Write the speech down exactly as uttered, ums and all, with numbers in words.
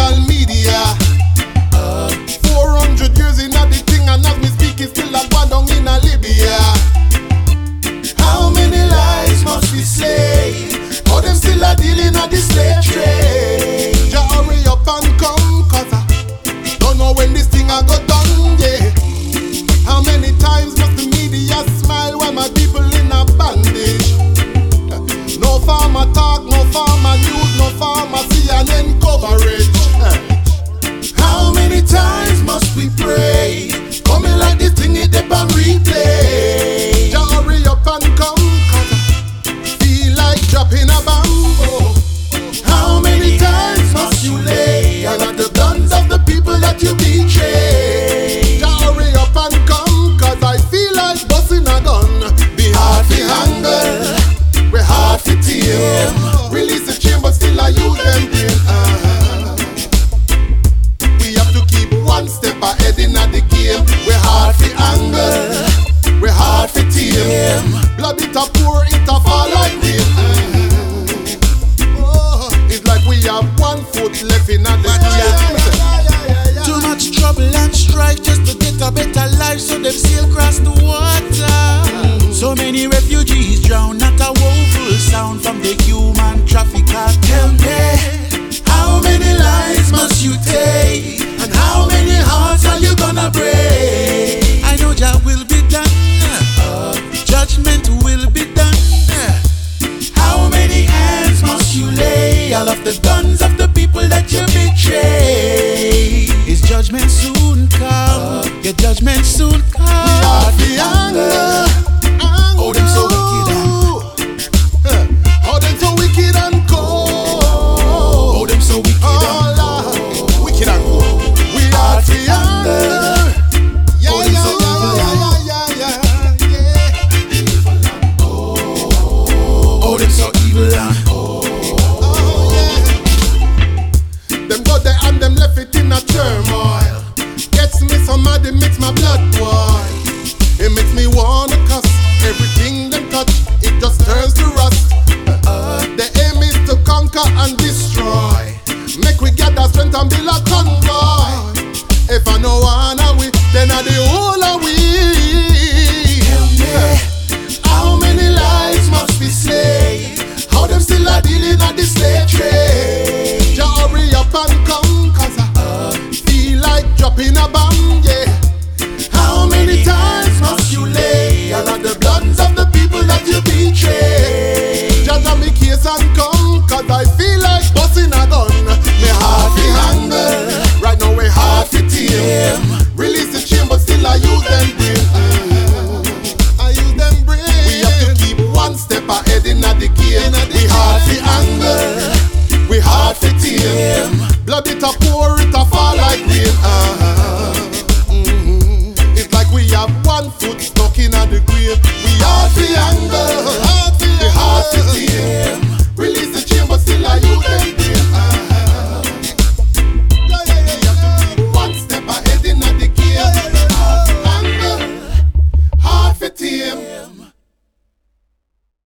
social media. uh, four hundred years in a the thing, and as me speak it's still a go down in a Libya. How many lives must we slay? How them still a dealing at the slave trade? Jah hurry up and come, cause I don't know when this thing a go done, yeah. How many times must the media smile while my people in a bandage? No farmer talk, no farmer news, no farmer C N N coverage. How many times must we pray? Coming like this thing it up and replay. Jah hurry up and come, cause I feel like dropping a bamboo. How many times must you lay all of the guns of the people that you betray? Jah hurry up and come, cause I feel like busting a gun. Be hard to handle, we hard to tame. Release the chain but still I use them brain. uh-huh. We have to keep one step ahead in the game. We hard to angle, we hard to tame. Blood it a pour, it a fall like rain. uh-huh. Oh, it's like we have one foot left in the game. Too much trouble and strife just to get a better life, so them sail across the water. So many refugees drown, not a woeful sound from the human trafficker. Tell me, how many lives must you take? And how many hearts are you gonna break? I know Jah will be done, uh, judgment will be done. How many hands must you lay? All of the guns of the people that you betray. His judgment soon come, your judgment soon come. Hard to anger. Oh, them so wicked and Oh, them so wicked and cold. oh, them so wicked Oh, and Lord, wicked and cold. We are to anger. Yeah, Oh, them yeah, so evil yeah, yeah, yeah, yeah, yeah. oh, them so evil and Oh, yeah. Them go there and them left it in a turmoil. Gets me so mad, it makes my blood boil. It makes me wanna cuss. Everything them touch, it just turns to rust. uh, The aim is to conquer and destroy. Make we gather strength and build a convoy. If I know one of we, then I the whole of we. Yeah. How many lives must we slay? How them still are dealing at the slave trade? Jah hurry up and come, cause I feel like dropping a bomb, yeah. How many times must you lay all of the bloods of the people that you betray? Jah tell me case and come, cause I feel like busting a gun. Me heart to handle, right now we hard to tame. Release the chain but still I use them brain. uh, I use them brain. We have to keep one step ahead in the game. We hard to angle, we hard to tame. Blood it a pour, it a fall like rain. uh-huh. We have one foot stuck in the grave.